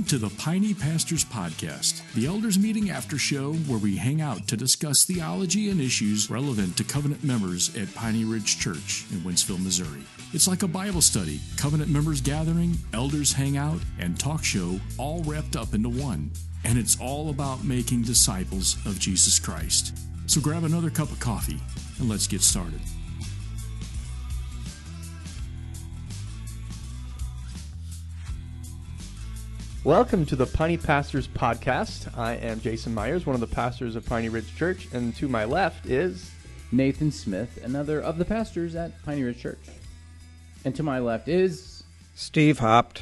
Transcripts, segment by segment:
to the Piney Pastors Podcast, the elders meeting after show where we hang out to discuss theology and issues relevant to covenant members at Piney Ridge Church in Wentzville, Missouri. It's like a Bible study, covenant members gathering, elders hang out, and talk show all wrapped up into one. And it's all about making disciples of Jesus Christ. So grab another cup of coffee and let's get started. Welcome to the Piney Pastors Podcast. I am Jason Myers, one of the pastors of Piney Ridge Church, and to my left is Nathan Smith, another of the pastors at Piney Ridge Church. And to my left is Steve Hopt.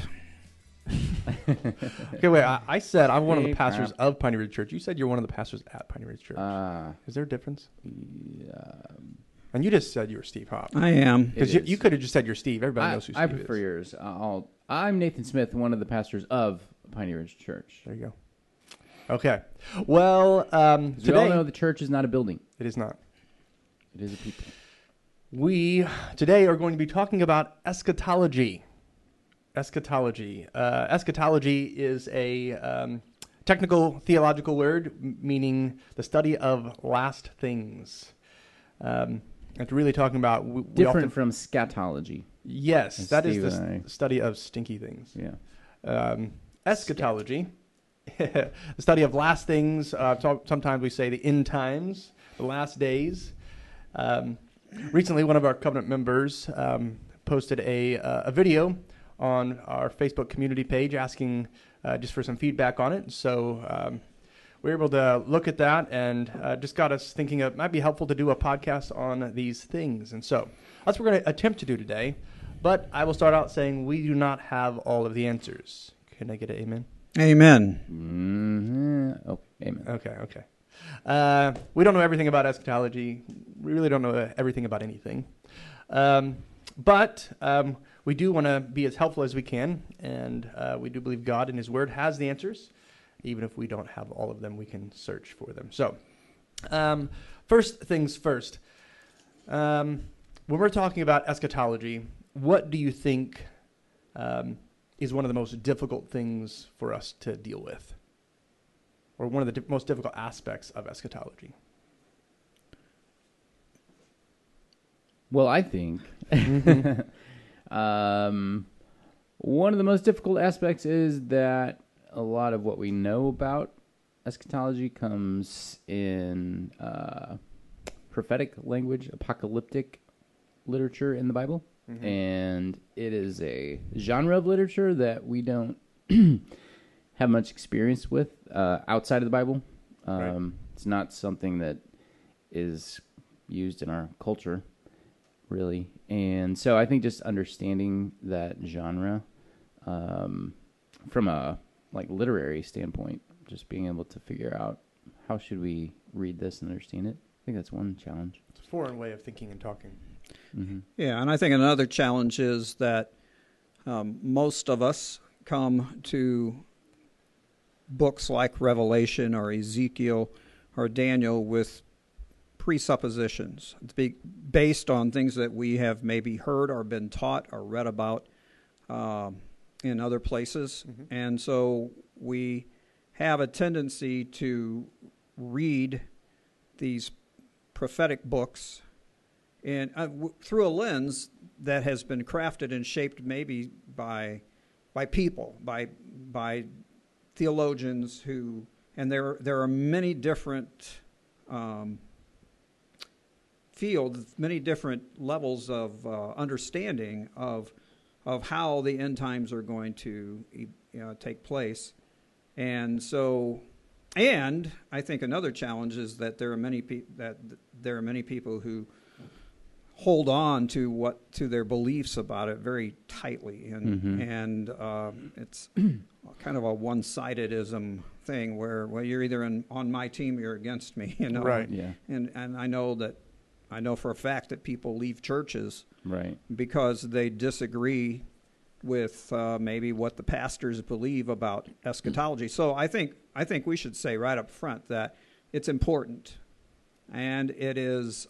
Okay, wait, I said I'm one of the pastors of Piney Ridge Church. You said you're one of the pastors at Piney Ridge Church. Is there a difference? Yeah. And you just said you were Steve Hopt. I am. Because you could have just said you're Steve. Everybody knows who Steve is. I prefer yours. I'm Nathan Smith, one of the pastors of Piney Ridge Church. There you go. Okay. Well, today... We all know the church is not a building. It is not. It is a people. We today are going to be talking about eschatology. Eschatology. Eschatology is a technical theological word meaning the study of last things. And really talking about... Different from scatology. Yes, that is the study of stinky things. Yeah. Eschatology, the study of last things. Sometimes we say the end times, the last days. Recently, one of our covenant members posted a video on our Facebook community page asking just for some feedback on it. So we were able to look at that and just got us thinking it might be helpful to do a podcast on these things. And so that's what we're going to attempt to do today. But I will start out saying we do not have all of the answers. Can I get an amen? Amen. Mm-hmm. Oh, amen. Okay. We don't know everything about eschatology. We really don't know everything about anything. But we do want to be as helpful as we can, and we do believe God and His Word has the answers. Even if we don't have all of them, we can search for them. So, first things first. When we're talking about eschatology, what do you think is one of the most difficult things for us to deal with? Or one of the most difficult aspects of eschatology? Well, I think one of the most difficult aspects is that a lot of what we know about eschatology comes in prophetic language, apocalyptic literature in the Bible. Mm-hmm. And it is a genre of literature that we don't have much experience with outside of the Bible. Right. It's not something that is used in our culture, really. And so I think just understanding that genre from a literary standpoint, just being able to figure out how should we read this and understand it. I think that's one challenge. It's a foreign way of thinking and talking. Mm-hmm. Yeah, and I think another challenge is that most of us come to books like Revelation or Ezekiel or Daniel with presuppositions based on things that we have maybe heard or been taught or read about in other places. Mm-hmm. And so we have a tendency to read these prophetic books and through a lens that has been crafted and shaped maybe by people, by theologians who, and there are many different fields, many different levels of understanding of how the end times are going to take place, and so. And I think another challenge is that there are many people who hold on to their beliefs about it very tightly, and it's kind of a one-sidedism thing where you're either on my team or you're against me, Right. Yeah. And I know for a fact that people leave churches right because they disagree with maybe what the pastors believe about eschatology. So I think we should say right up front that it's important, and it is.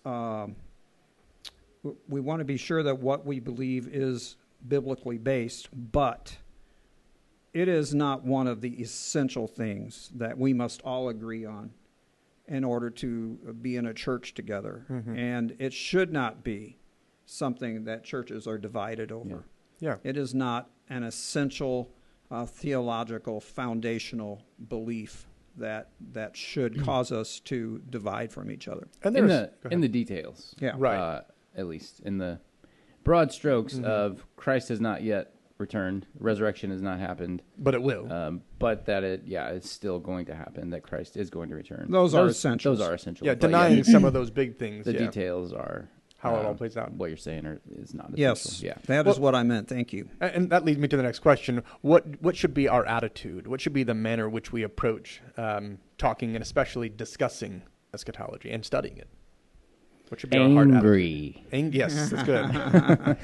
We want to be sure that what we believe is biblically based, but it is not one of the essential things that we must all agree on in order to be in a church together. Mm-hmm. And it should not be something that churches are divided over. Yeah. It is not an essential theological foundational belief that should cause us to divide from each other. And in the details, Yeah. Right. at least in the broad strokes of Christ has not yet returned, resurrection has not happened, But it will. but that it's still going to happen, that Christ is going to return. Those are essentials. Those are essential. Yeah, but denying some of those big things. the yeah. details are How it all plays out. What you're saying is not essential. Yes, Yeah. that is what I meant. Thank you. And that leads me to the next question. What should be our attitude? What should be the manner which we approach talking and especially discussing eschatology and studying it? What should be our heart attitude? Angry. Yes, that's good.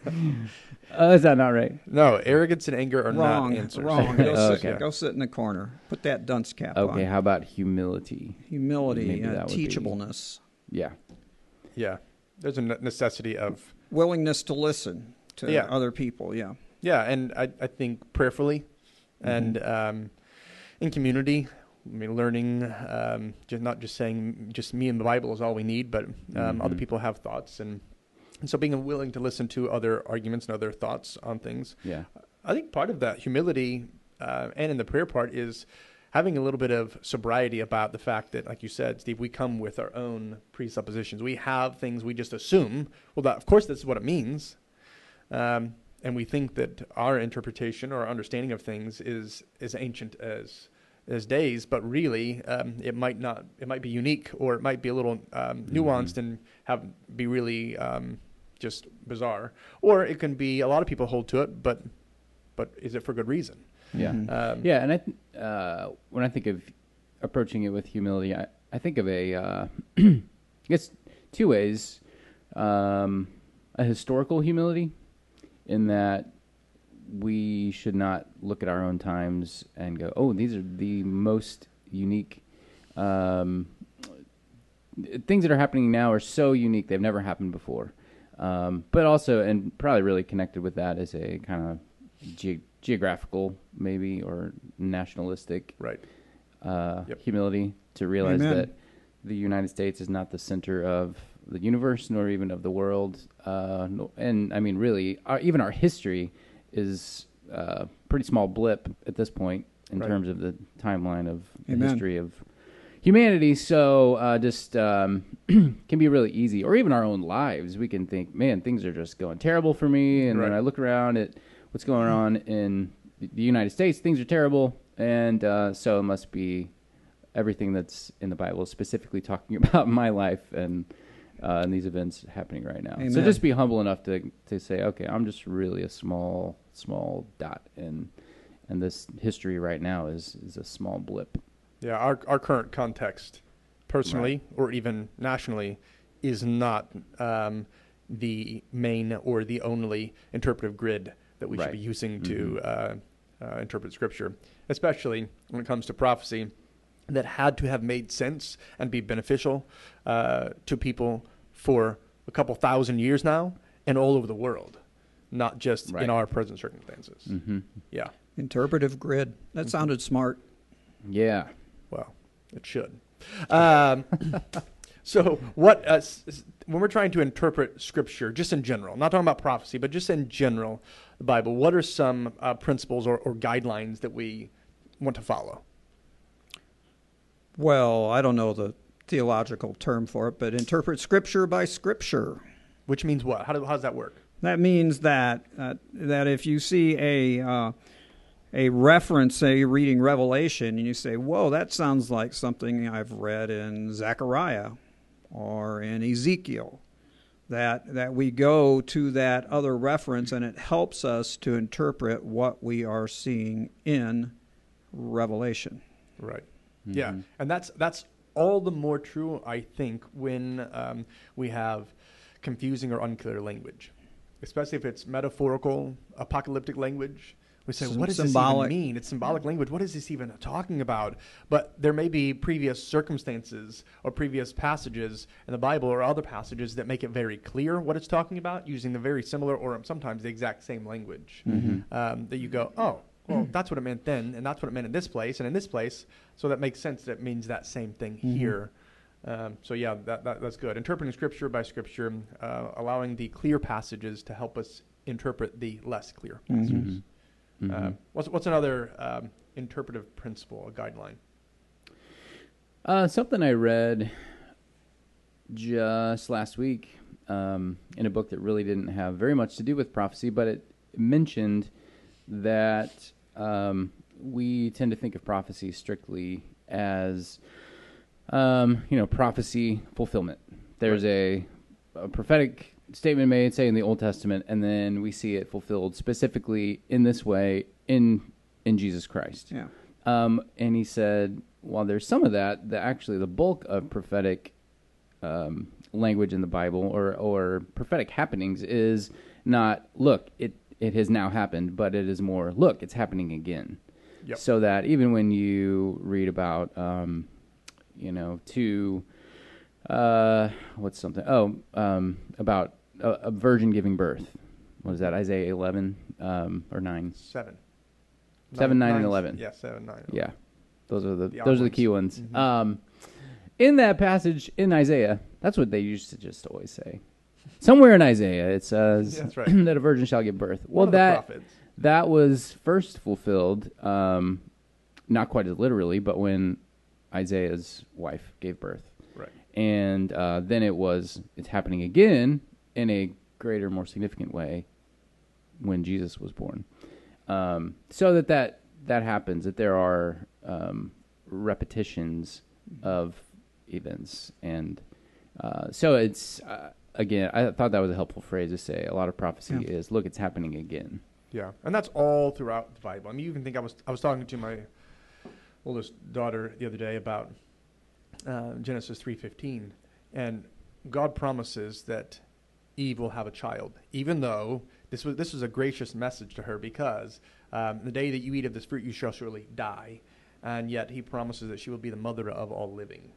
Is that not right? No, arrogance and anger are Wrong. not answers. Wrong. Okay. Go sit in the corner. Put that dunce cap on. Okay, how about humility? Humility, Maybe that would be- teachableness, Yeah. Yeah, there's a necessity of willingness to listen to Yeah. other people. Yeah. yeah, and I think prayerfully and in community. I mean, learning, just not just saying just me and the Bible is all we need, but other people have thoughts, and so being willing to listen to other arguments and other thoughts on things. Yeah. I think part of that humility and in the prayer part is having a little bit of sobriety about the fact that, like you said, Steve, we come with our own presuppositions. We have things we just assume. Well, of course, that's what it means. And we think that our interpretation or our understanding of things is as ancient as days, but really it might be unique, or it might be a little nuanced and be really just bizarre. Or it can be a lot of people hold to it, but is it for good reason? Yeah. Yeah, and when I think of approaching it with humility, I think of I guess two ways. A historical humility, in that we should not look at our own times and go, oh, these are the most unique things that are happening now are so unique, they've never happened before. But also, and probably really connected with that, is a kind of geographical maybe or nationalistic Right. humility, to realize Amen. that the United States is not the center of the universe, nor even of the world. And I mean, really, even our history is a pretty small blip at this point in Right. terms of the timeline of the Amen. history of humanity. So just can be really easy, or even our own lives. We can think, man, things are just going terrible for me. And Right. then I look around at what's going on in the United States, things are terrible. And so it must be everything that's in the Bible, specifically talking about my life and these events happening right now. So Amen. just be humble enough to say, okay, I'm just really a small dot, and this history right now is a small blip. Yeah, our current context, personally or even nationally, is not the main or the only interpretive grid that we should Right. be using to interpret Scripture, especially when it comes to prophecy that had to have made sense and be beneficial to people for a couple thousand years now and all over the world, not just Right. in our present circumstances. Mm-hmm. Yeah, Interpretive grid. That sounded smart. Yeah. well, it should. So what when we're trying to interpret Scripture, just in general, not talking about prophecy, but just in general, the Bible, what are some principles or guidelines that we want to follow? Well, I don't know the theological term for it, but interpret Scripture by Scripture. Which means what? How does that work? That means that if you see a reference, say you're reading Revelation, and you say, "Whoa, that sounds like something I've read in Zechariah or in Ezekiel," that we go to that other reference, and it helps us to interpret what we are seeing in Revelation. Right. Yeah, and that's all the more true, I think, when we have confusing or unclear language, especially if it's metaphorical, apocalyptic language. We say, what does Symbolic. this even mean? It's symbolic language. What is this even talking about? But there may be previous circumstances or previous passages in the Bible or other passages that make it very clear what it's talking about, using the very similar or sometimes the exact same language. That you go, oh, well, that's what it meant then, and that's what it meant in this place, and in this place. So that makes sense. That means that same thing here. So yeah, that's good. Interpreting Scripture by Scripture, allowing the clear passages to help us interpret the less clear passages. What's another interpretive principle, a guideline? Something I read just last week in a book that really didn't have very much to do with prophecy, but it mentioned that we tend to think of prophecy strictly as, prophecy fulfillment. There's a prophetic statement made, say, in the Old Testament, and then we see it fulfilled specifically in this way in Jesus Christ. Yeah. And he said, while there's some of that, actually the bulk of prophetic language in the Bible or prophetic happenings is not, look, it has now happened, but it is more, look, it's happening again. Yep. So that even when you read about, about a virgin giving birth. What is that, Isaiah 11 or 9? 7. 7, 9, and 11. Yeah, 7, 9. Yeah, those are the odd key ones. Mm-hmm. In that passage in Isaiah, that's what they used to just always say. Somewhere in Isaiah, it says that's right. that a virgin shall give birth. Well, One of the prophets. that was first fulfilled, not quite as literally, but when Isaiah's wife gave birth. Right. And then it's happening again in a greater, more significant way when Jesus was born. So that happens, that there are repetitions of events. And so it's, again, I thought that was a helpful phrase to say. A lot of prophecy is, look, it's happening again. Yeah, and that's all throughout the Bible. I mean, you even think I was talking to my oldest daughter the other day about Genesis 3:15, and God promises that Eve will have a child, even though this was a gracious message to her, because the day that you eat of this fruit you shall surely die, and yet he promises that she will be the mother of all living.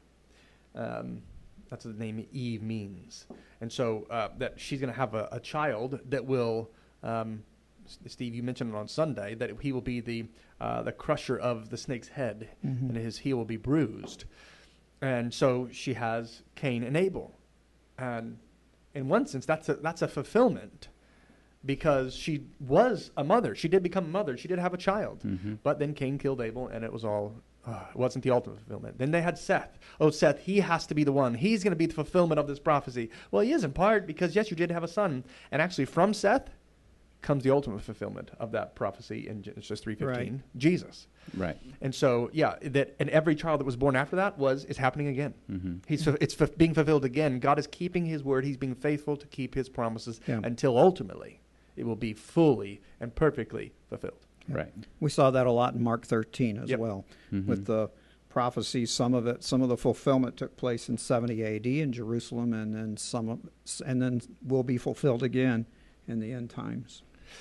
That's what the name Eve means. And so that she's going to have a child that will, Steve, you mentioned it on Sunday, that he will be the crusher of the snake's head, and his heel will be bruised. And so she has Cain and Abel. And in one sense, that's a fulfillment, because she was a mother. She did become a mother. She did have a child. But then Cain killed Abel, and it wasn't the ultimate fulfillment. Then they had Seth. Oh, Seth, he has to be the one. He's going to be the fulfillment of this prophecy. Well, he is in part, because, yes, you did have a son. And actually from Seth comes the ultimate fulfillment of that prophecy in Genesis 3:15, Right. Jesus. Right. And so, and every child that was born after that is happening again. It's being fulfilled again. God is keeping his word. He's being faithful to keep his promises until ultimately it will be fully and perfectly fulfilled. Right. We saw that a lot in Mark 13 as well, with the prophecy. Some of the fulfillment took place in 70 A.D. in Jerusalem, and then will be fulfilled again in the end times.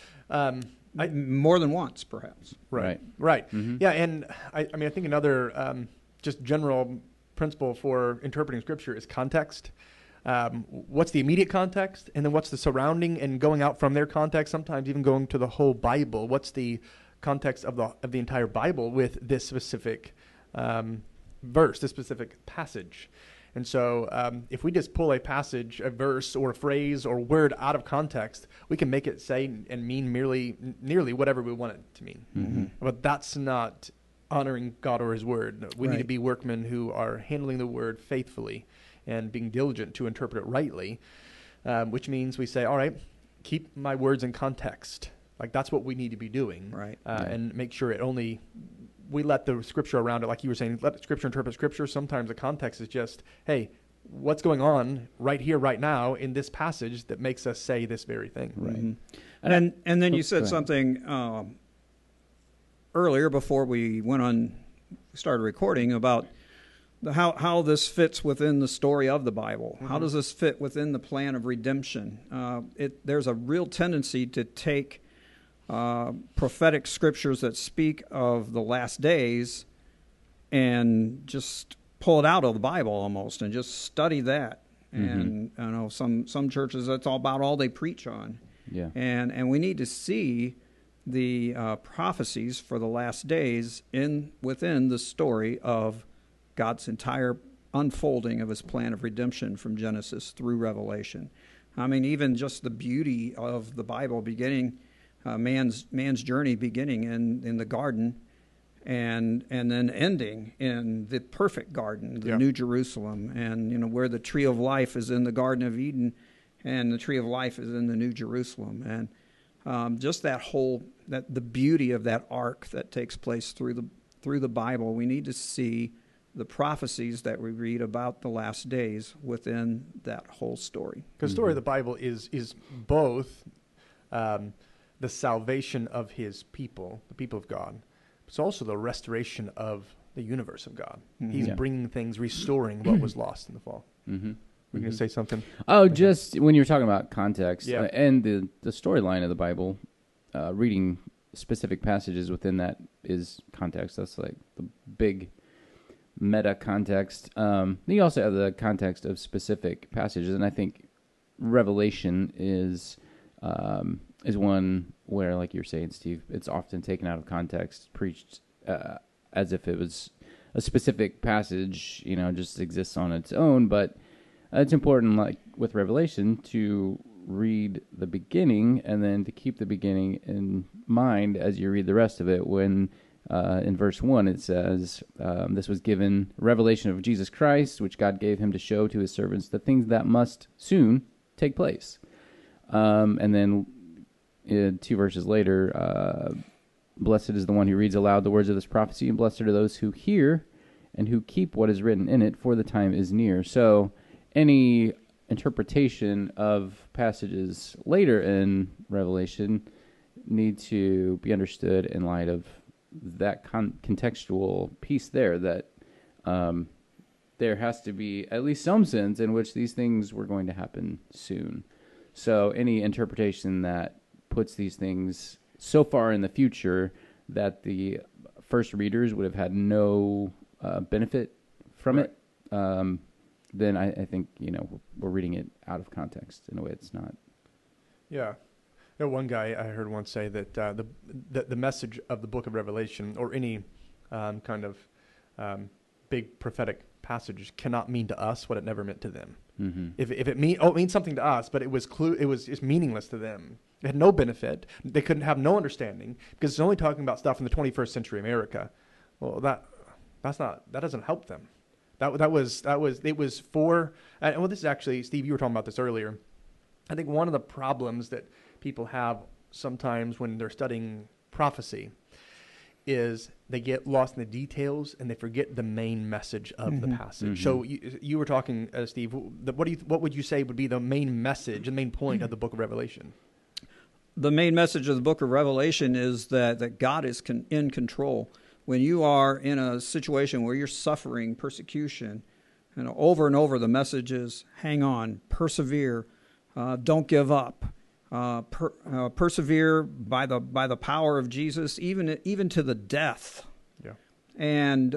More than once, perhaps. Right. Mm-hmm. Yeah, and I think another just general principle for interpreting Scripture is context. What's the immediate context, and then what's the surrounding, and going out from their context, sometimes even going to the whole Bible. What's the context of the entire Bible with this specific verse, this specific passage? And so if we just pull a passage, a verse, or a phrase, or word out of context, we can make it say and mean nearly whatever we want it to mean. But that's not honoring God or his word. We need to be workmen who are handling the word faithfully and being diligent to interpret it rightly, which means we say, all right, keep my words in context. Like, that's what we need to be doing. Right. And make sure we let the Scripture around it, like you were saying, let Scripture interpret Scripture. Sometimes the context is just, hey, what's going on right here, right now, in this passage that makes us say this very thing. Right. And then you said something earlier before we started recording about how this fits within the story of the Bible. How does this fit within the plan of redemption? There's a real tendency to take prophetic scriptures that speak of the last days and just pull it out of the Bible almost and just study that. And I know some churches, that's all about all they preach on. Yeah. And we need to see the prophecies for the last days within the story of God's entire unfolding of his plan of redemption from Genesis through Revelation. I mean, even just the beauty of the Bible beginning, man's journey beginning in the garden, and then ending in the perfect garden, the New Jerusalem, and where the tree of life is in the Garden of Eden, and the tree of life is in the New Jerusalem, and just the beauty of that arc that takes place through the Bible. We need to see the prophecies that we read about the last days within that whole story. Because the story of the Bible is both the salvation of his people, the people of God. It's also the restoration of the universe of God. Mm-hmm. He's bringing things, restoring what was lost in the fall. Mm-hmm. We're going to say something? Oh, just when you were talking about context and the storyline of the Bible, reading specific passages within that is context. That's like the big meta context. You also have the context of specific passages, and I think Revelation is one where, like you're saying, Steve, it's often taken out of context, preached as if it was a specific passage, just exists on its own. But it's important, like with Revelation, to read the beginning and then to keep the beginning in mind as you read the rest of it. When in verse 1 it says, this was given revelation of Jesus Christ, which God gave him to show to his servants the things that must soon take place. And then 2 verses later, blessed is the one who reads aloud the words of this prophecy, and blessed are those who hear and who keep what is written in it, for the time is near. So any interpretation of passages later in Revelation need to be understood in light of that contextual piece there, that there has to be at least some sense in which these things were going to happen soon. So any interpretation that puts these things so far in the future that the first readers would have had no benefit from it, then I think we're reading it out of context in a way it's not. Yeah. One guy I heard once say that the message of the book of Revelation, or any kind of big prophetic passage, cannot mean to us what it never meant to them. Mm-hmm. If it means something to us, but it's meaningless to them. It had no benefit. They couldn't have no understanding because it's only talking about stuff in the 21st century America. Well, that doesn't help them. It was for, and this is actually, Steve, you were talking about this earlier. I think one of the problems that people have sometimes when they're studying prophecy is they get lost in the details and they forget the main message of the passage. So you were talking, Steve. What would you say would be the main message, the main point of the book of Revelation? The main message of the book of Revelation is that God is in control. When you are in a situation where you're suffering persecution, and over the message is, hang on, persevere, don't give up, persevere by the power of Jesus, even to the death. Yeah. And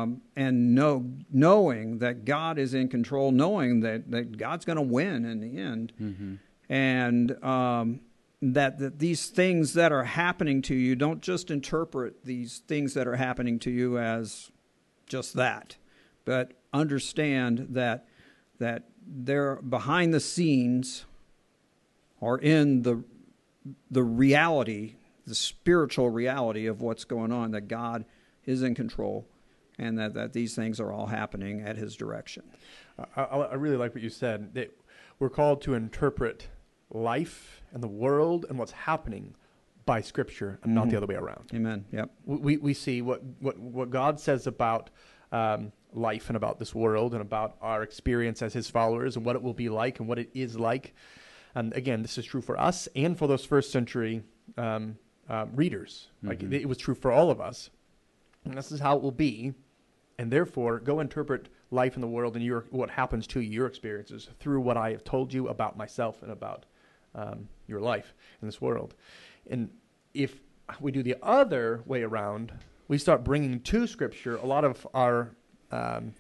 knowing that God is in control, knowing that God's going to win in the end, and that these things that are happening to you, don't just interpret these things that are happening to you as just that, but understand that they're behind the scenes or in the reality, the spiritual reality of what's going on, that God is in control and that these things are all happening at his direction. I really like what you said, that we're called to interpret life and the world and what's happening by Scripture and not the other way around. Amen. Yep. We see what God says about life and about this world and about our experience as his followers and what it will be like and what it is like. And again, this is true for us and for those first century readers. Like it was true for all of us. And this is how it will be. And therefore, go interpret life in the world and what happens to your experiences through what I have told you about myself and about your life in this world. And if we do the other way around, we start bringing to Scripture a lot of our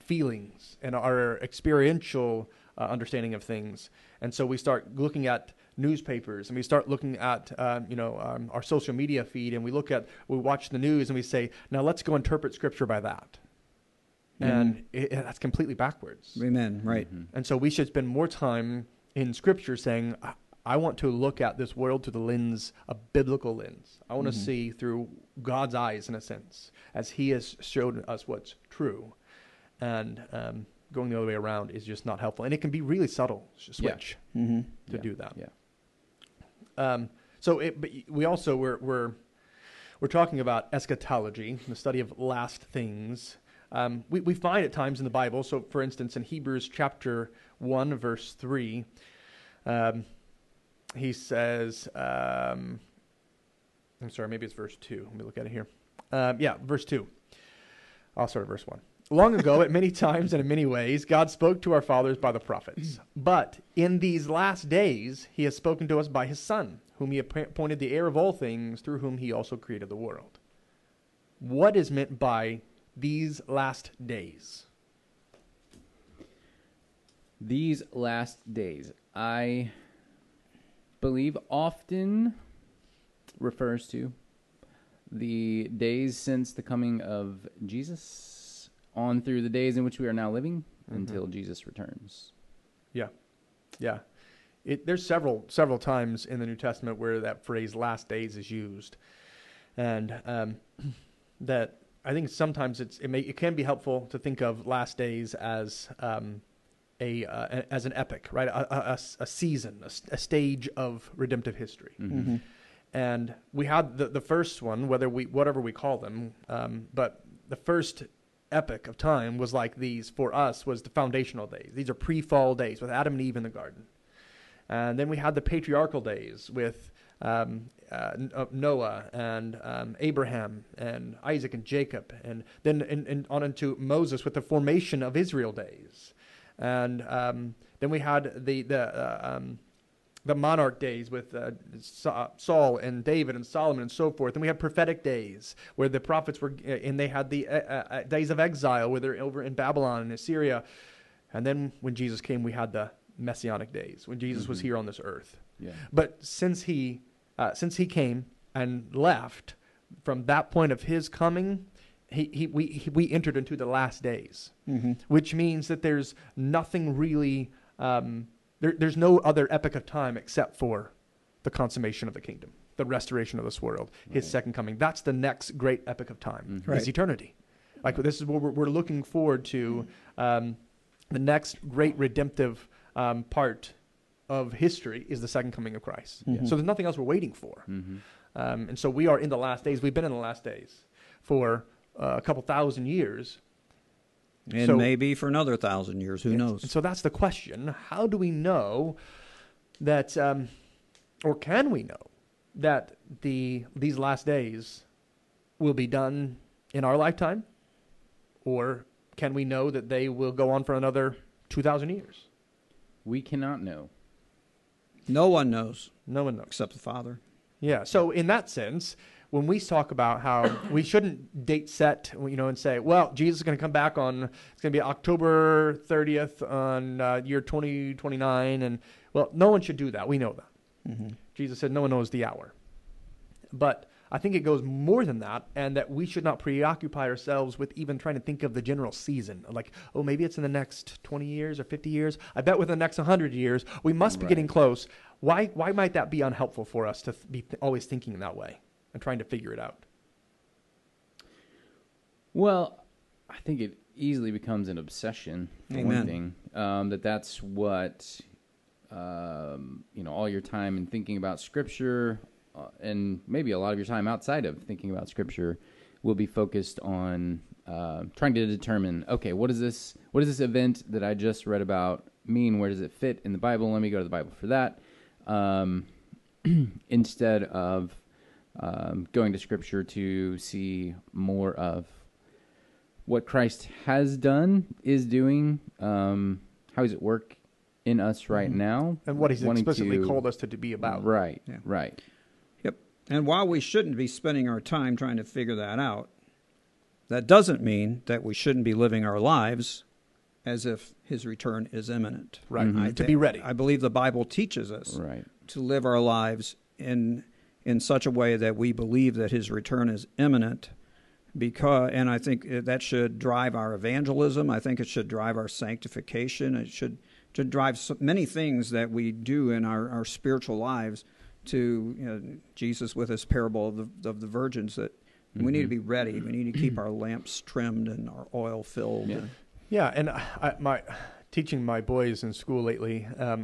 feelings and our experiential understanding of things. And so we start looking at newspapers and we start looking at, our social media feed, and we watch the news and we say, now let's go interpret Scripture by that. And that's completely backwards. Amen. Right. And so we should spend more time in Scripture saying, I want to look at this world through the lens, a biblical lens. I want to see through God's eyes, in a sense, as He has showed us what's true. And going the other way around is just not helpful. And it can be really subtle switch to do that. Yeah. But we also, we're talking about eschatology, the study of last things. We find at times in the Bible, so for instance, in Hebrews chapter 1, verse 3, he says, I'm sorry, maybe it's verse 2. Let me look at it here. Verse 2. I'll start at verse 1. Long ago, at many times and in many ways, God spoke to our fathers by the prophets. But in these last days, He has spoken to us by His Son, whom He appointed the heir of all things, through whom He also created the world. What is meant by these last days? These last days, I believe, often refers to the days since the coming of Jesus on through the days in which we are now living until Jesus returns. Yeah. There's several times in the New Testament where that phrase "last days" is used, and that I think sometimes it can be helpful to think of last days as as an epic, right? A season, a stage of redemptive history. And we had the first one, whatever we call them, but the first epic of time was like these for us was the foundational days. These are pre-fall days with Adam and Eve in the garden. And then we had the patriarchal days with Noah and Abraham and Isaac and Jacob, and then on into Moses with the formation of Israel days. And then we had the monarch days with Saul and David and Solomon and so forth. And we had prophetic days where the prophets were, and they had the days of exile where they're over in Babylon and Assyria. And then when Jesus came, we had the messianic days when Jesus was here on this earth. Yeah. But since he came and left, from that point of His coming, we entered into the last days, which means that there's nothing really. There's no other epoch of time except for the consummation of the kingdom, the restoration of this world, His second coming. That's the next great epoch of time, is eternity. Like this is what we're looking forward to, the next great redemptive part of history is the second coming of Christ. So there's nothing else we're waiting for. And so we are in the last days. We've been in the last days for a couple thousand years. And maybe for another 1,000 years, who knows? And so that's the question. How do we know that, or can we know that these last days will be done in our lifetime? Or can we know that they will go on for another 2,000 years? We cannot know. No one knows. No one knows. Except the Father. Yeah, so in that sense, when we talk about how we shouldn't date set, and say, well, Jesus is going to come back it's going to be October 30th on year 2029, and, well, no one should do that. We know that. Jesus said no one knows the hour. But I think it goes more than that, and that we should not preoccupy ourselves with even trying to think of the general season. Like, oh, maybe it's in the next 20 years or 50 years. I bet within the next 100 years, we must be getting close. Why might that be unhelpful for us to be always thinking that way and trying to figure it out? Well, I think it easily becomes an obsession, for one thing. That's what, all your time in thinking about Scripture, and maybe a lot of your time outside of thinking about Scripture, will be focused on trying to determine, okay, what does this event that I just read about mean? Where does it fit in the Bible? Let me go to the Bible for that. Instead of going to Scripture to see more of what Christ has done, is doing, how he's at work in us right now. And what he's explicitly called us to be about. Right, right. Yep. And while we shouldn't be spending our time trying to figure that out, that doesn't mean that we shouldn't be living our lives as if his return is imminent. Right. To be ready. I believe the Bible teaches us live our lives in such a way that we believe that his return is imminent. And I think that should drive our evangelism. I think it should drive our sanctification. It should drive so many things that we do in our spiritual lives. To Jesus with his parable of the virgins, that we need to be ready. We need to keep our lamps trimmed and our oil filled. Yeah, and teaching my boys in school lately,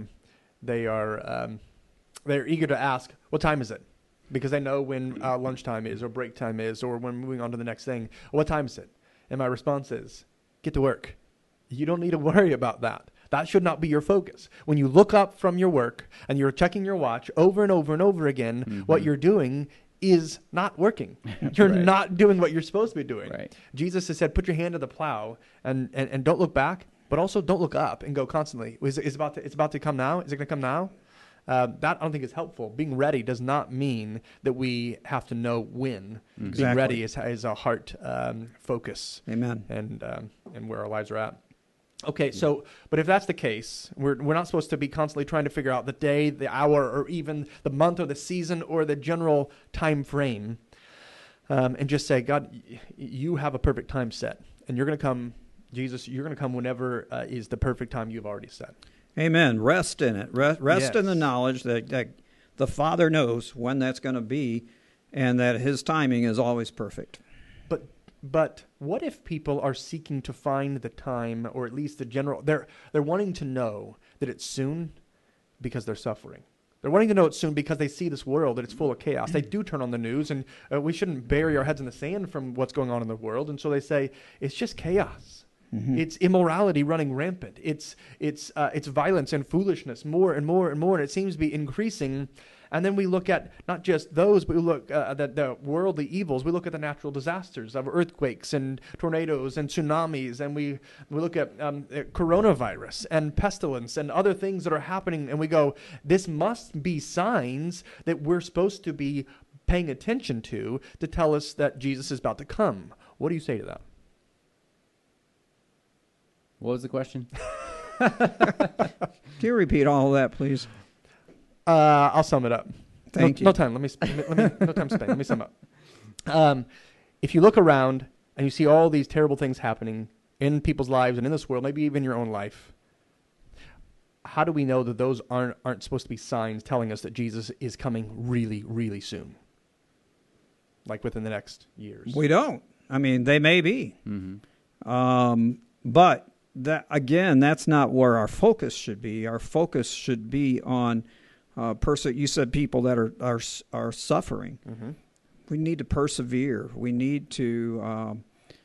they're eager to ask, "What time is it?" Because they know when lunchtime is, or break time is, or when moving on to the next thing. What time is it? And my response is, get to work. You don't need to worry about that. That should not be your focus. When you look up from your work and you're checking your watch over and over and over again, what you're doing is not working. You're not doing what you're supposed to be doing. Right. Jesus has said, put your hand to the plow and don't look back, but also don't look up and go constantly. It's about to come now? Is it going to come now? That I don't think is helpful. Being ready does not mean that we have to know when. Exactly. Being ready is a heart focus. Amen. And where our lives are at. Okay, so, but if that's the case, we're not supposed to be constantly trying to figure out the day, the hour, or even the month or the season or the general time frame, and just say, God, you have a perfect time set, and you're going to come, Jesus, you're going to come whenever is the perfect time you've already set. Amen. Rest in it. Rest Yes. in the knowledge that the Father knows when that's going to be, and that his timing is always perfect. But what if people are seeking to find the time, or at least the general, they're wanting to know that it's soon because they're suffering. They're wanting to know it's soon because they see this world, that it's full of chaos. They do turn on the news, and we shouldn't bury our heads in the sand from what's going on in the world. And so they say, it's just chaos. Mm-hmm. It's immorality running rampant. It's violence and foolishness more and more and more, and it seems to be increasing. And then we look at not just those, but we look at the worldly evils. We look at the natural disasters of earthquakes and tornadoes and tsunamis, and we look at coronavirus and pestilence and other things that are happening, and we go, this must be signs that we're supposed to be paying attention to tell us that Jesus is about to come. What do you say to that? What was the question? Can you repeat all of that, please? I'll sum it up. Thank you. No time. Let me no time spent. Let me sum up. If you look around and you see all these terrible things happening in people's lives and in this world, maybe even your own life, how do we know that those aren't supposed to be signs telling us that Jesus is coming really, really soon? Like within the next years? We don't. I mean, they may be. Mm-hmm. But that again, that's not where our focus should be. Our focus should be on you said people that are suffering. Mm-hmm. We need to persevere. We need to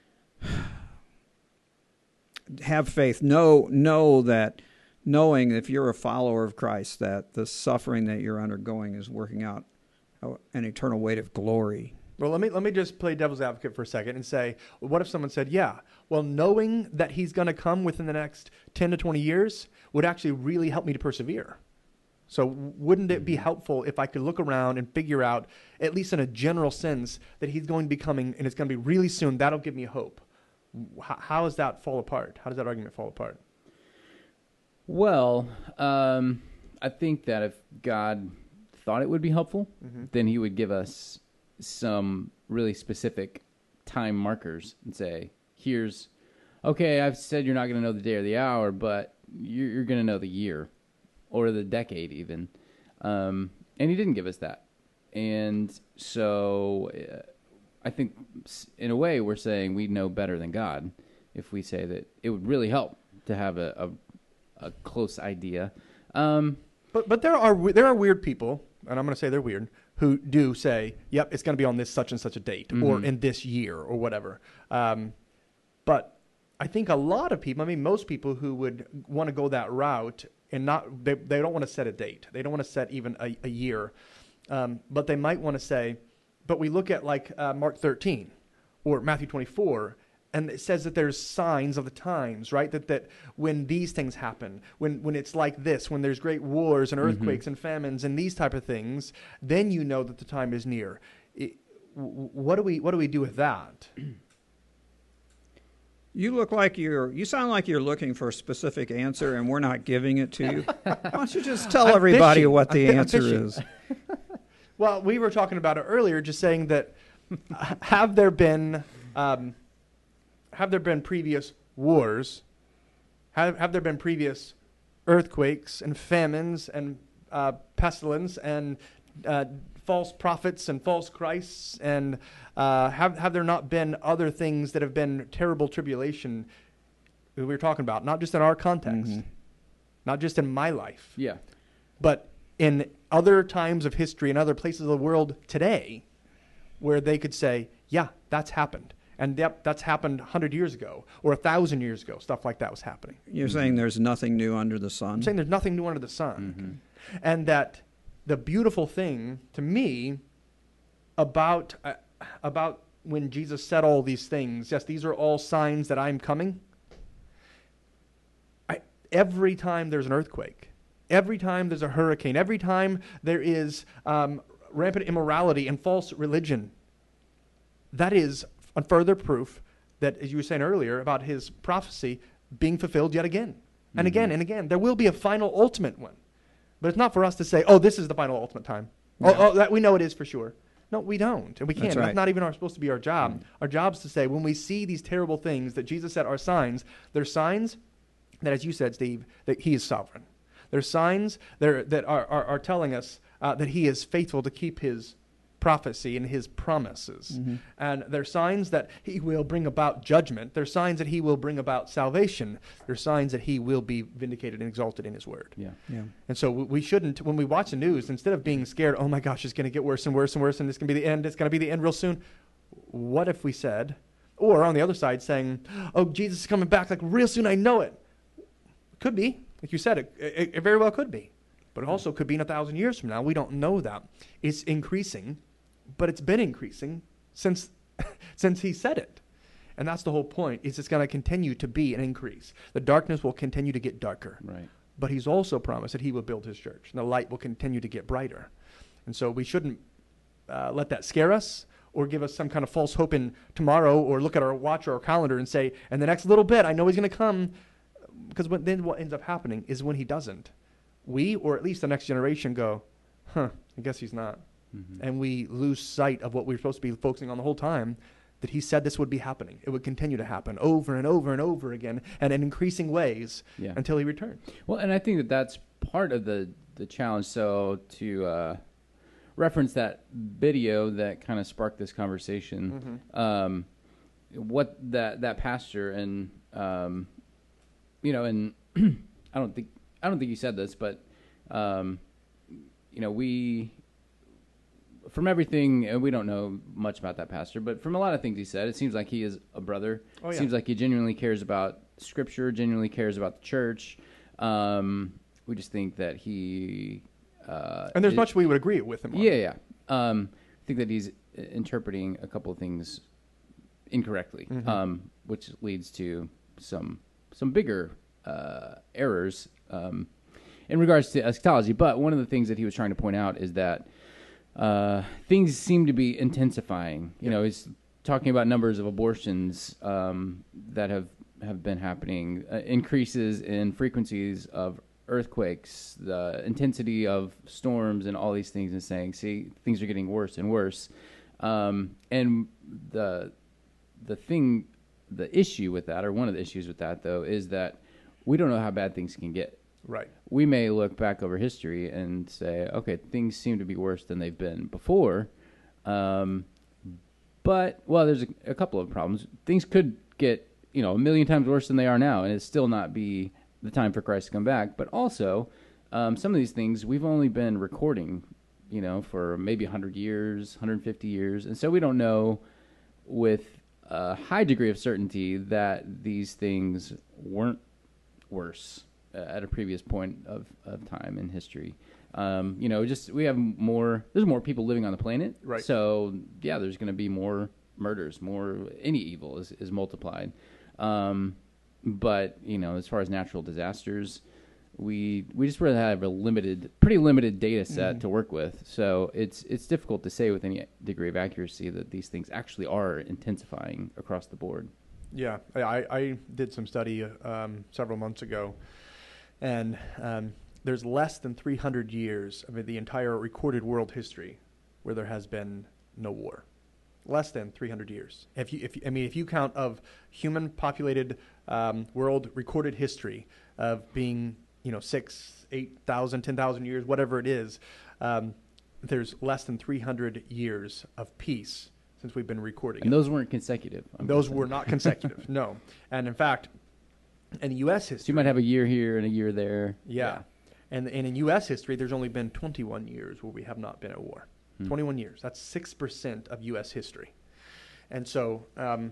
have faith. Know that, knowing if you're a follower of Christ, that the suffering that you're undergoing is working out an eternal weight of glory. Well, let me just play devil's advocate for a second and say, what if someone said, yeah, well, knowing that he's going to come within the next 10 to 20 years would actually really help me to persevere. So wouldn't it be helpful if I could look around and figure out, at least in a general sense, that he's going to be coming and it's going to be really soon? That'll give me hope. How does that fall apart? How does that argument fall apart? Well, I think that if God thought it would be helpful, then he would give us some really specific time markers and say, okay, I've said you're not going to know the day or the hour, but you're going to know the year or the decade even. And he didn't give us that. And so I think in a way we're saying we know better than God if we say that it would really help to have a close idea. But there are weird people, and I'm going to say they're weird, who do say, yep, it's going to be on this such and such a date or in this year or whatever. But I think a lot of people, most people who would want to go that route and they don't want to set a date. They don't want to set even a year. But they might want to say, but we look at like Mark 13 or Matthew 24, and it says that there's signs of the times, right? That when these things happen, when it's like this, when there's great wars and earthquakes and famines and these type of things, then you know that the time is near. What do we do with that? You sound like you're looking for a specific answer, and we're not giving it to you. Why don't you just tell everybody fishing. what the I'm answer fishing. is? Well, we were talking about it earlier, just saying that have there been previous wars? Have there been previous earthquakes and famines and pestilence and false prophets and false Christs? And have there not been other things that have been terrible tribulation that we were talking about? Not just in our context, not just in my life, Yeah. but in other times of history and other places of the world today, where they could say, yeah, that's happened. And yep, that's happened 100 years ago or 1,000 years ago. Stuff like that was happening. You're saying there's nothing new under the sun? I'm saying there's nothing new under the sun. And that the beautiful thing to me about when Jesus said all these things, yes, these are all signs that I'm coming. Every time there's an earthquake, every time there's a hurricane, every time there is rampant immorality and false religion, that is a further proof that, as you were saying earlier, about his prophecy being fulfilled yet again and again and again. There will be a final ultimate one. But it's not for us to say, oh, this is the final ultimate time. Yeah. Oh, that we know it is for sure. No, we don't. And we can't. That's right. That's not even supposed to be our job. Our job is to say, when we see these terrible things that Jesus said are signs, they're signs that, as you said, Steve, that he is sovereign. They're signs that are telling us that he is faithful to keep his prophecy and his promises. And they're signs that he will bring about judgment. They're signs that he will bring about salvation. They're signs that he will be vindicated and exalted in his word. Yeah. And so we shouldn't, when we watch the news, instead of being scared, oh my gosh, it's going to get worse and worse and worse, and it's going to be the end, it's going to be the end real soon. What if we said, or on the other side saying, oh, Jesus is coming back like real soon, I know it. Could be. Like you said, it very well could be. But it also could be in 1,000 years from now. We don't know that. It's increasing, but it's been increasing since he said it. And that's the whole point. It's going to continue to be an increase. The darkness will continue to get darker. Right. But he's also promised that he will build his church, and the light will continue to get brighter. And so we shouldn't let that scare us or give us some kind of false hope in tomorrow, or look at our watch or our calendar and say, in the next little bit, I know he's going to come. Because then what ends up happening is when he doesn't, we, or at least the next generation, go, I guess he's not. And we lose sight of what we're supposed to be focusing on the whole time, that he said this would be happening. It would continue to happen over and over and over again, and in increasing ways until he returns. Well, and I think that that's part of the challenge. So to reference that video that kind of sparked this conversation, what that pastor and and I don't think you said this, but we, from everything, and we don't know much about that pastor, but from a lot of things he said, it seems like he is a brother. Oh, yeah. It seems like he genuinely cares about Scripture, genuinely cares about the church. We just think that he... and there's much we would agree with him on. Yeah. I think that he's interpreting a couple of things incorrectly, which leads to some bigger errors in regards to eschatology. But one of the things that he was trying to point out is that things seem to be intensifying. You know, he's talking about numbers of abortions that have been happening, increases in frequencies of earthquakes, the intensity of storms, and all these things, and saying, see, things are getting worse and worse. And the issue with that, or one of the issues with that, though, is that we don't know how bad things can get. Right. We may look back over history and say, okay, things seem to be worse than they've been before. But, well, there's a couple of problems. Things could get, 1 million times worse than they are now, and it still not be the time for Christ to come back. But also, some of these things we've only been recording, for maybe 100 years, 150 years. And so we don't know with a high degree of certainty that these things weren't worse at a previous point of time in history. We have there's more people living on the planet. Right. So, yeah, there's going to be more murders, any evil is multiplied. But, as far as natural disasters, we just really have a pretty limited data set to work with. So it's difficult to say with any degree of accuracy that these things actually are intensifying across the board. Yeah, I did some study several months ago, and there's less than 300 years of the entire recorded world history where there has been no war. Less than 300 years. If you count of human populated world recorded history of being 6, 8,000, 10,000 years, whatever it is, there's less than 300 years of peace since we've been recording. And those weren't consecutive. Those were not consecutive, no. And in fact, in U.S. history... So you might have a year here and a year there. Yeah. And in U.S. history, there's only been 21 years where we have not been at war. 21 years. That's 6% of U.S. history. And so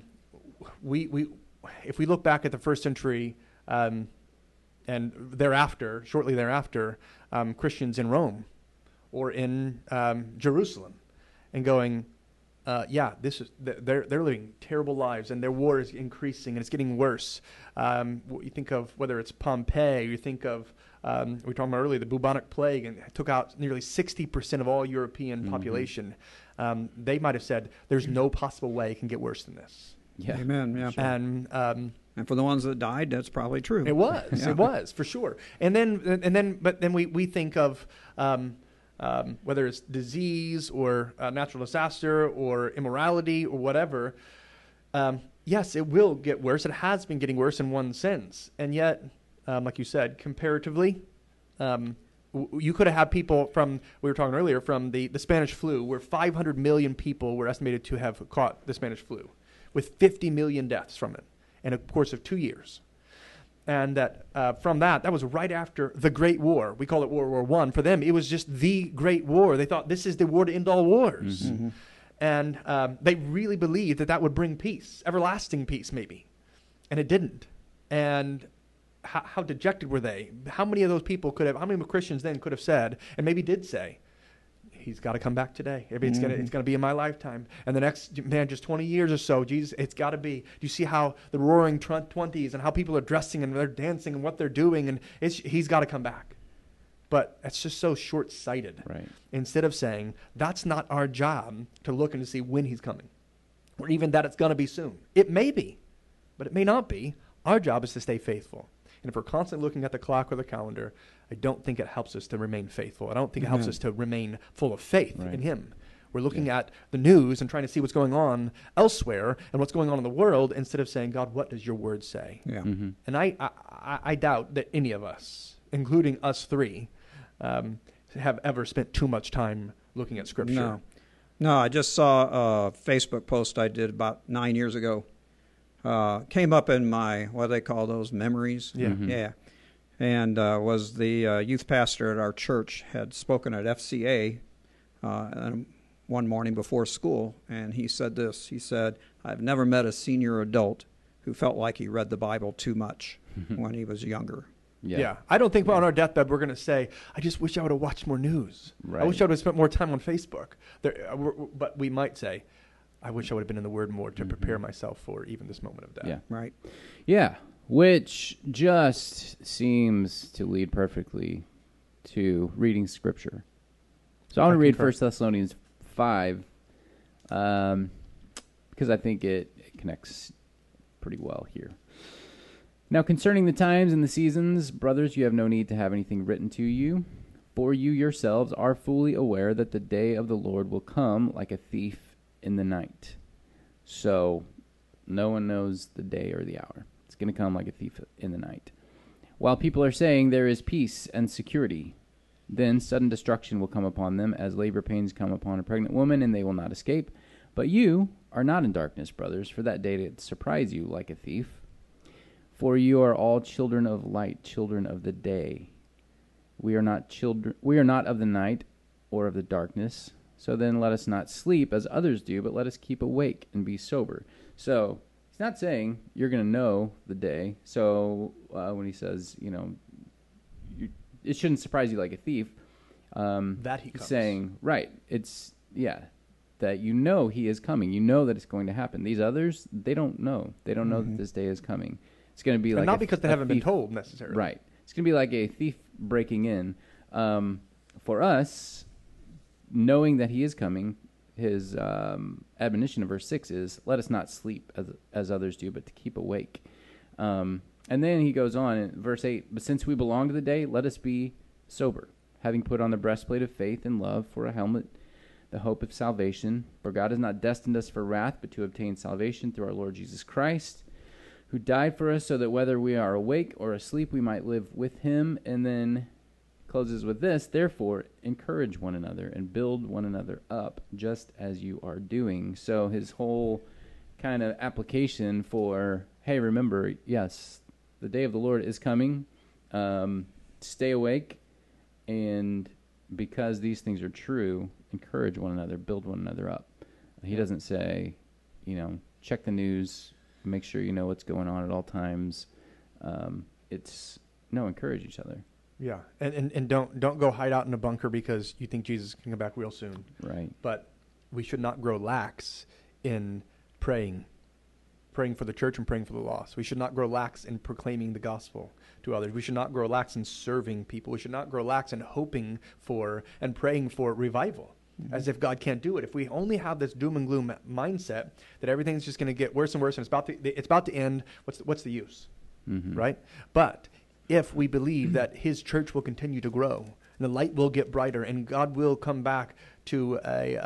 if we look back at the first century and thereafter, shortly thereafter, Christians in Rome or in Jerusalem and going... they're living terrible lives, and their war is increasing, and it's getting worse. You think of whether it's Pompeii, you think of we were talking about earlier the bubonic plague, and it took out nearly 60% of all European population. They might have said, "There's no possible way it can get worse than this." Yeah. Amen. Yeah. And for the ones that died, that's probably true. it was, it was for sure. But then we think of. Whether it's disease or natural disaster or immorality or whatever, yes, it will get worse. It has been getting worse in one sense. And yet, like you said, comparatively, you could have had people from, we were talking earlier, from the Spanish flu, where 500 million people were estimated to have caught the Spanish flu, with 50 million deaths from it in a course of 2 years. And that from that was right after the Great War. We call it World War I. For them, it was just the Great War. They thought this is the war to end all wars. Mm-hmm. And they really believed that would bring peace, everlasting peace maybe. And it didn't. And how dejected were they? How many of those people how many Christians then could have said, and maybe did say, he's got to come back today. It's gonna be in my lifetime. And the next, just 20 years or so, Jesus, it's got to be. Do you see how the roaring 20s and how people are dressing and they're dancing and what they're doing? And he's got to come back. But it's just so short-sighted. Right. Instead of saying, that's not our job to look and to see when he's coming. Or even that it's going to be soon. It may be, but it may not be. Our job is to stay faithful. And if we're constantly looking at the clock or the calendar, I don't think it helps us to remain faithful. I don't think it helps us to remain full of faith in him. We're looking at the news and trying to see what's going on elsewhere and what's going on in the world instead of saying, God, what does your word say? Yeah. Mm-hmm. And I doubt that any of us, including us three, have ever spent too much time looking at Scripture. No, I just saw a Facebook post I did about 9 years ago. Came up in my, what do they call those, memories? Yeah. Mm-hmm. Yeah. And was the youth pastor at our church had spoken at FCA one morning before school, and he said this. He said, I've never met a senior adult who felt like he read the Bible too much when he was younger. Yeah. I don't think on our deathbed we're going to say, I just wish I would have watched more news. Right. I wish I would have spent more time on Facebook. But we might say, I wish I would have been in the Word more to prepare myself for even this moment of death. Yeah. Right. Yeah. Which just seems to lead perfectly to reading Scripture. So I want to read 1 Thessalonians 5 because I think it connects pretty well here. Now concerning the times and the seasons, brothers, you have no need to have anything written to you, for you yourselves are fully aware that the day of the Lord will come like a thief in the night. So no one knows the day or the hour. It's going to come like a thief in the night. While people are saying there is peace and security, then sudden destruction will come upon them as labor pains come upon a pregnant woman, and they will not escape. But you are not in darkness, brothers, for that day to surprise you like a thief. For you are all children of light, children of the day. We are not of the night or of the darkness. So then let us not sleep as others do, but let us keep awake and be sober. So he's not saying you're going to know the day. So when he says, it shouldn't surprise you like a thief. That he comes. Saying, right, it's, that you know he is coming. You know that it's going to happen. These others, they don't know. They don't know that this day is coming. It's going to be like not because they haven't been told necessarily. Right. It's going to be like a thief breaking in. For us, knowing that he is coming, his admonition in verse 6 is, let us not sleep as others do, but to keep awake. And then he goes on in verse 8, but since we belong to the day, let us be sober, having put on the breastplate of faith and love, for a helmet, the hope of salvation. For God has not destined us for wrath, but to obtain salvation through our Lord Jesus Christ, who died for us, so that whether we are awake or asleep, we might live with him. And then closes with this, therefore, encourage one another and build one another up, just as you are doing. So his whole kind of application for, hey, remember, yes, the day of the Lord is coming. Stay awake, and because these things are true, encourage one another, build one another up. He doesn't say, check the news, make sure you know what's going on at all times. Encourage each other. Yeah, and don't go hide out in a bunker because you think Jesus can come back real soon. Right. But we should not grow lax in praying for the church and praying for the lost. We should not grow lax in proclaiming the gospel to others. We should not grow lax in serving people. We should not grow lax in hoping for and praying for revival, as if God can't do it. If we only have this doom and gloom mindset that everything's just going to get worse and worse and it's about to end, what's the use, right? But if we believe that his church will continue to grow, and the light will get brighter, and God will come back to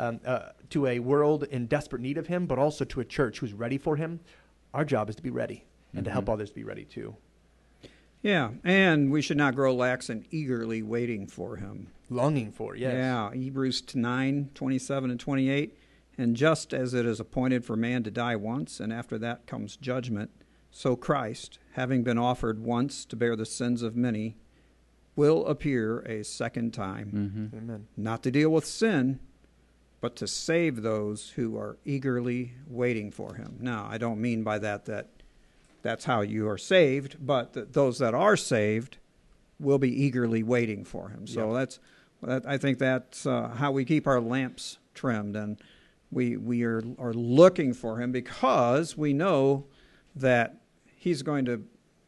a world in desperate need of him, but also to a church who's ready for him, our job is to be ready and to help others be ready too. Yeah, and we should not grow lax in eagerly waiting for him. Longing for, yes. Yeah, Hebrews 9:27 and 28. And just as it is appointed for man to die once, and after that comes judgment, so Christ, having been offered once to bear the sins of many, will appear a second time, Amen. Not to deal with sin, but to save those who are eagerly waiting for him. Now, I don't mean by that that's how you are saved, but that those that are saved will be eagerly waiting for him. So I think that's how we keep our lamps trimmed, and we are looking for him because we know that he's going to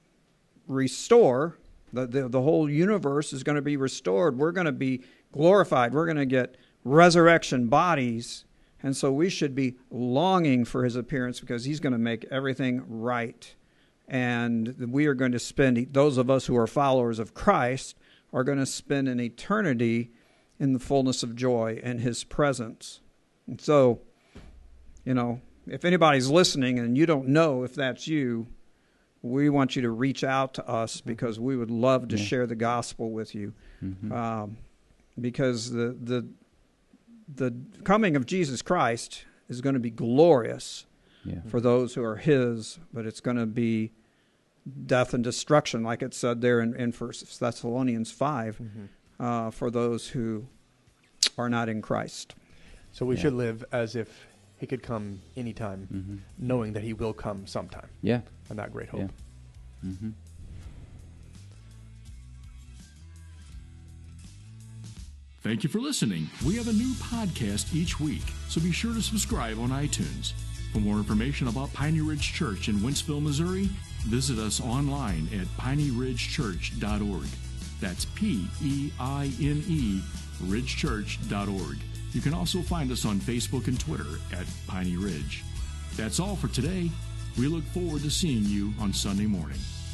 restore, the whole universe is going to be restored. We're going to be glorified. We're going to get resurrection bodies. And so we should be longing for his appearance because he's going to make everything right. And we are going to spend, those of us who are followers of Christ, are going to spend an eternity in the fullness of joy in his presence. And so, if anybody's listening and you don't know if that's you, we want you to reach out to us because we would love to share the gospel with you. Because the coming of Jesus Christ is going to be glorious for those who are his, but it's going to be death and destruction, like it said there in 1 Thessalonians 5, for those who are not in Christ. So we should live as if he could come anytime, knowing that he will come sometime. Yeah. And that great hope. Yeah. Thank you for listening. We have a new podcast each week, so be sure to subscribe on iTunes. For more information about Piney Ridge Church in Wentzville, Missouri, visit us online at pineyridgechurch.org. That's P-E-I-N-E, ridgechurch.org. You can also find us on Facebook and Twitter at Piney Ridge. That's all for today. We look forward to seeing you on Sunday morning.